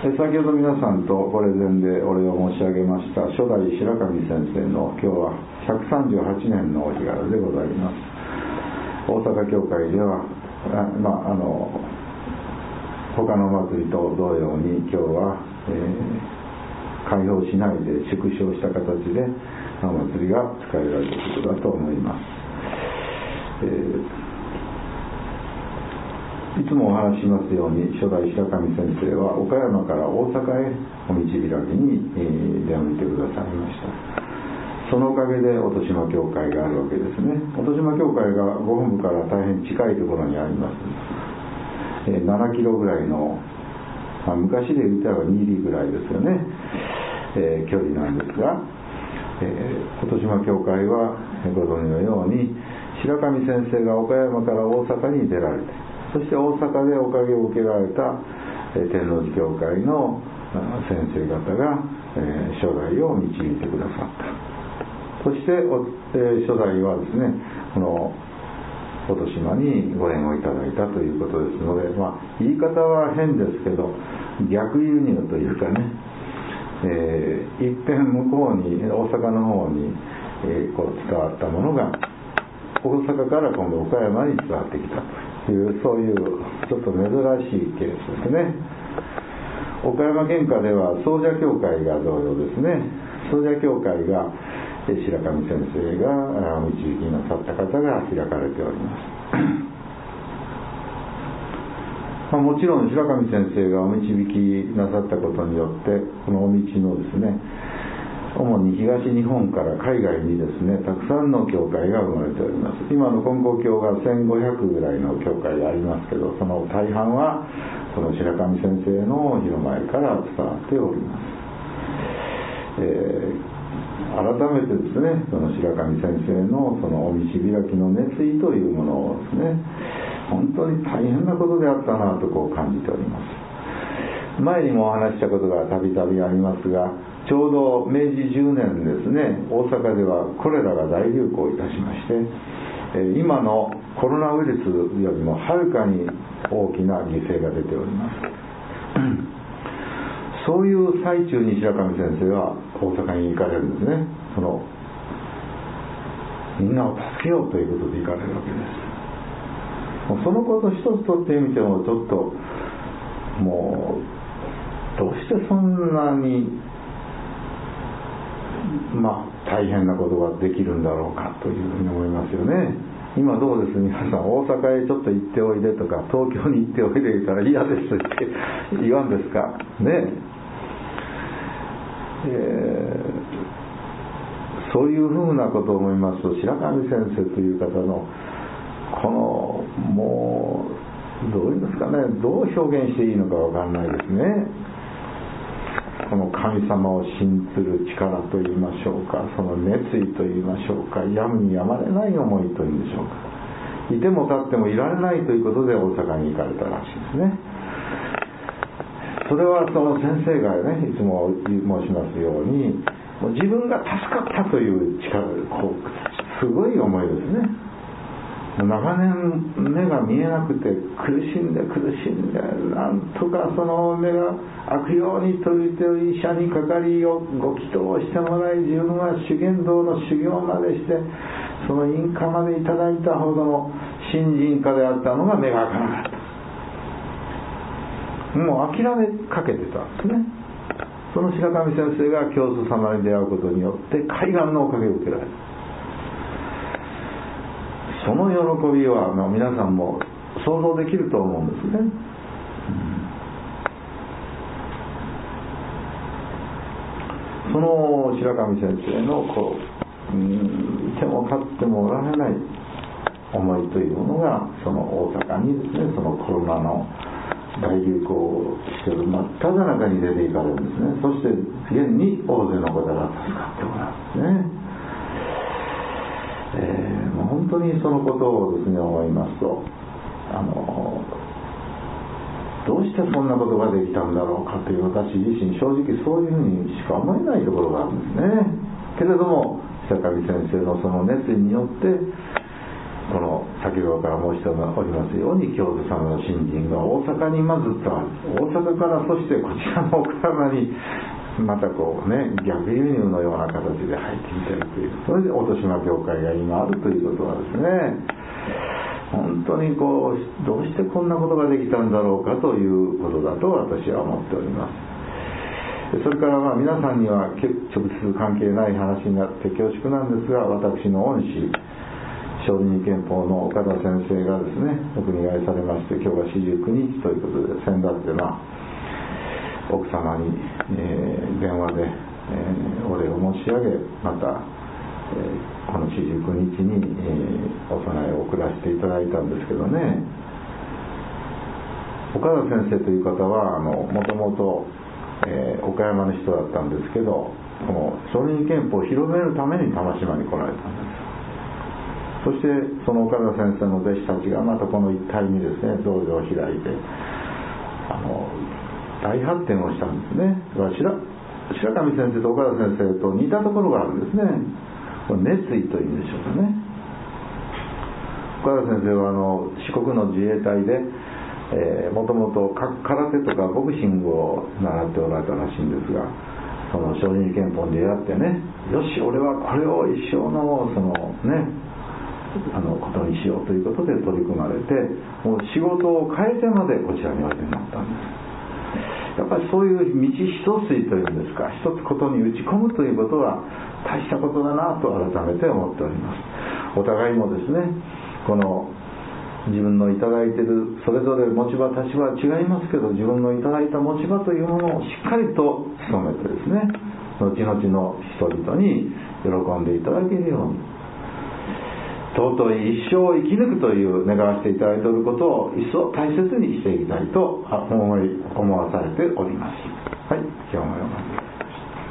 先ほど皆さんとプレゼンでお礼を申し上げました初代白上先生の今日は138年のお日柄でございます。大阪教会では他のお祭りと同様に今日は、開放しないで縮小した形でお祭りが使えられることだと思います。いつもお話しますように初代白上先生は岡山から大阪へお道開きに出向いてくださいました。そのおかげで音島教会があるわけですね。音島教会がご本部から大変近いところにあります。7キロぐらいの、昔で言ったら2里ぐらいですよね、距離なんですが、音島教会はご存知のように白上先生が岡山から大阪に出られて、そして大阪でおかげを受けられた天王寺教会の先生方が初代を導いてくださった。そして初代はですね、この音島にご縁をいただいたということですので、言い方は変ですけど逆輸入というかね、一遍向こうに大阪の方にこう伝わったものが大阪から今度岡山に伝わってきたという、そういうちょっと珍しいケースですね。岡山県下では総社教会が同様ですね。総社教会が白上先生が導きなさった方が開かれております。もちろん白上先生がお導きなさったことによってこのお道のですね、主に東日本から海外にですね、たくさんの教会が生まれております。今の金光教が1500ぐらいの教会がありますけど、その大半はその白上先生の広まりから伝わっております。改めてですね、その白上先生のそのお道開きの熱意というものをですね、本当に大変なことであったなとこう感じております。前にもお話したことがたびたびありますが、ちょうど明治10年ですね、大阪ではコレラが大流行いたしまして、今のコロナウイルスよりもはるかに大きな犠牲が出ております。そういう最中に白上先生は大阪に行かれるんですね。みんなを助けようということで行かれるわけです。そのこと一つとってみてもちょっともうどうしてそんなに大変なことができるんだろうかというふうに思いますよね。今どうです皆さん、大阪へちょっと行っておいでとか東京に行っておいで言ったら嫌ですって言わんですかね。そういうふうなことを思いますと、白上先生という方のこのもうどういうんですかね、どう表現していいのかわからないですね。この神様を信ずる力といいましょうか、その熱意といいましょうか、やむにやまれない思いというんでしょうか、いても立ってもいられないということで大阪に行かれたらしいですね。それはその先生がね、いつも申しますように、自分が助かったという力、すごい思いですね。長年目が見えなくて苦しんでなんとかその目が開くようにという医者にかかりをご祈祷をしてもらい、自分は修験道の修行までしてその印鑑までいただいたほどの信心家であったのが目が開かなかった。もう諦めかけてたんですね。その白上先生が教祖様に出会うことによって海岸のおかげを受けられる。その喜びは皆さんも想像できると思うんですね。その白上先生のいても立ってもおられない思いというものがその大阪にですね、そのコロナの大流行をしている真っ只中に出ていかれるんですね。そして現に大勢の方が助かってもらうんですね。本当にそのことをですね思いますと、どうしてそんなことができたんだろうかという私自身正直そういうふうにしか思えないところがあるんですね。けれども白上先生のその熱意によってこの先ほどから申しておりますように、教祖様の信心が大阪にまず伝わる、大阪からそしてこちらの岡山にまたこうね、逆輸入のような形で入ってきているという、それで音島教会が今あるということはですね、本当にこうどうしてこんなことができたんだろうかということだと私は思っております。それから皆さんには直接関係ない話になって恐縮なんですが、私の恩師小児憲法の岡田先生がですね、お国替えされまして、今日が49日ということで、先だって奥様に、電話で、お礼を申し上げ、また、この49日に、お供えを送らせていただいたんですけどね、岡田先生という方はもともと岡山の人だったんですけど、この小児憲法を広めるために玉島に来られたんです。そしてその岡田先生の弟子たちがまたこの一帯にですね、道場を開いて大発展をしたんですね。白上先生と岡田先生と似たところがあるんですね。これ熱意というんでしょうかね。岡田先生は四国の自衛隊でもともと空手とかボクシングを習っておられたらしいんですが、その小児憲法に出会ってね、よし俺はこれを一生のことにしようということで取り組まれて、もう仕事を変えてまでこちらにおいでになったんです。やっぱりそういう道一筋というんですか、一つことに打ち込むということは大したことだなと改めて思っております。お互いもですね、この自分のいただいているそれぞれ持ち場立場は違いますけど、自分のいただいた持ち場というものをしっかりと努めてですね、後々の人々に喜んでいただけるように、尊い一生を生き抜くという願わせていただいていることを一層大切にしていきたいと思わされております。